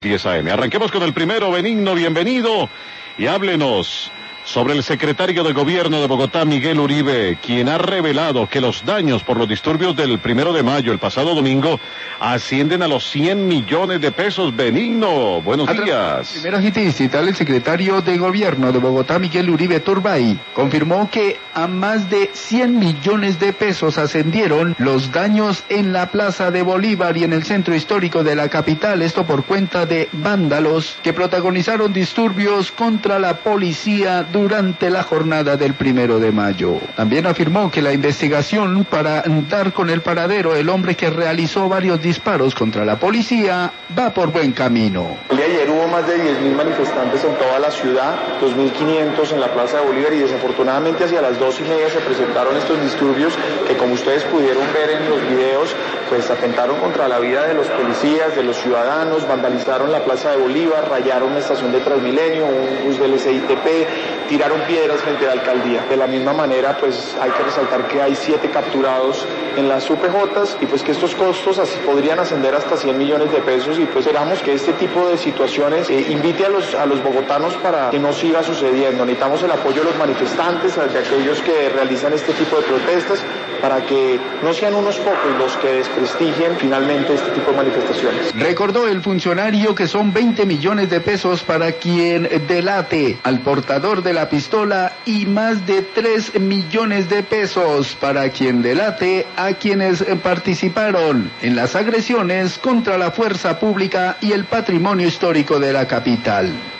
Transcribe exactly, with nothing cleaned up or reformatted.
diez a eme. Arranquemos con el primero. Benigno, bienvenido y háblenos sobre el secretario de Gobierno de Bogotá, Miguel Uribe, quien ha revelado que los daños por los disturbios del primero de mayo, el pasado domingo, ascienden a los cien millones de pesos. Benigno, buenos días. Primera cita distrital, el secretario de Gobierno de Bogotá, Miguel Uribe Turbay, confirmó que a más de cien millones de pesos ascendieron los daños en la Plaza de Bolívar y en el centro histórico de la capital, esto por cuenta de vándalos que protagonizaron disturbios contra la policía durante la jornada del primero de mayo. También afirmó que la investigación para dar con el paradero del hombre que realizó varios disparos contra la policía va por buen camino. El día de ayer hubo más de diez mil manifestantes en toda la ciudad, dos mil quinientos en la Plaza de Bolívar, y desafortunadamente hacia las dos y media se presentaron estos disturbios que, como ustedes pudieron ver en los videos, pues atentaron contra la vida de los policías, de los ciudadanos, vandalizaron la Plaza de Bolívar, rayaron una estación de Transmilenio, un bus del ese i te pe, tiraron piedras frente a la alcaldía. De la misma manera, pues hay que resaltar que hay siete capturados en las u pe jotas y pues que estos costos así podrían ascender hasta cien millones de pesos, y pues esperamos que este tipo de situaciones eh, invite a los, a los bogotanos para que no siga sucediendo. Necesitamos el apoyo de los manifestantes, de aquellos que realizan este tipo de protestas, para que no sean unos pocos los que desprestigien finalmente este tipo de manifestaciones. Recordó el funcionario que son veinte millones de pesos para quien delate al portador de la pistola y más de tres millones de pesos para quien delate a quienes participaron en las agresiones contra la fuerza pública y el patrimonio histórico de la capital.